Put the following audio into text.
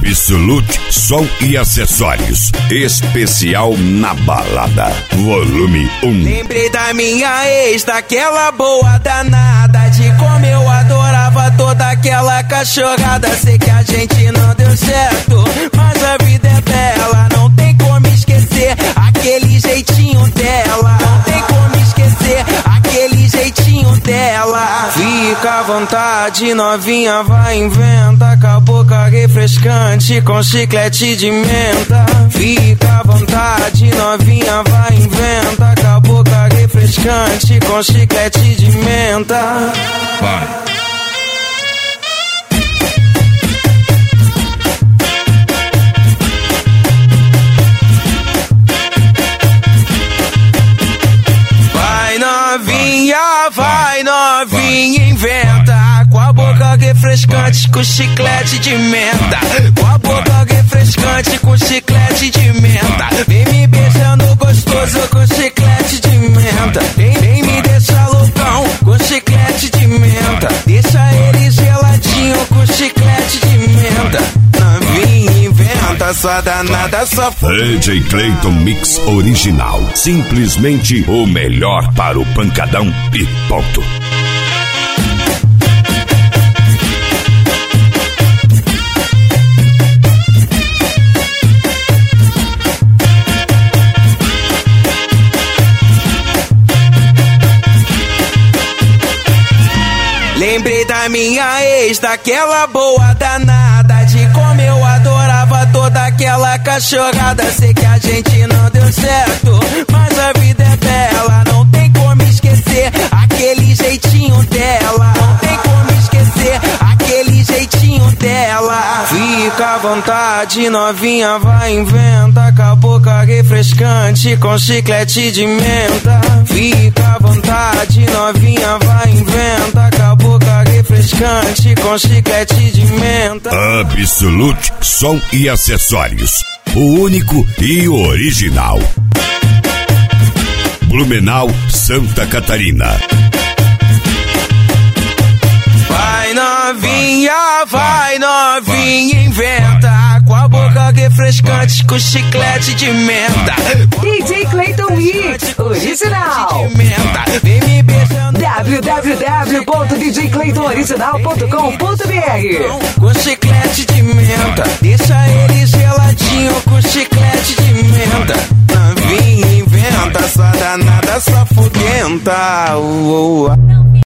Absolute Som e Acessórios. Especial na balada. Volume 1. Lembrei da minha ex, daquela boa danada, de como eu adorava toda aquela cachorrada. Sei que a gente não deu certo, mas a vida é bela. Não tem como esquecer aquele jeitinho dela. Não tem como esquecer aquele jeitinho dela. Fica à vontade, novinha, vai inventa, com a boca refrescante com chiclete de menta. Fica à vontade, novinha, vai inventa, com a boca refrescante com chiclete de menta. Vai. Vai novinha, inventa, com a boca refrescante com chiclete de menta. Com a boca refrescante com chiclete de menta. Vem me beijando gostoso com chiclete de menta. Vem me deixar loucão com chiclete de menta. Deixa ele geladinho com chiclete de menta. Novinha, inventa, sua danada, só DJ Clayton Mix Original. Simplesmente o melhor para o pancadão e ponto. Lembrei da minha ex, daquela boa danada, de como eu adorava toda aquela cachorrada. Sei que a gente não deu certo, mas a vida é bela. Não tem como esquecer aquele jeitinho dela. Não tem como esquecer aquele jeitinho dela. Fica à vontade, novinha, vai inventa, com a boca refrescante com chiclete de menta. Fica à vontade, novinha, vai inventa, com a boca refrescante com chiclete de menta. Absolute Som e Acessórios. O único e o original. Blumenau, Santa Catarina. Vai novinha, inventa, com a boca refrescante com chiclete de menta. DJ Clayton Mix Original. Vem me beijando www.djclaytonoriginal.com.br. com chiclete de menta. Deixa ele geladinho com chiclete de menta. Novinha, inventa, sua danada, só fudenta.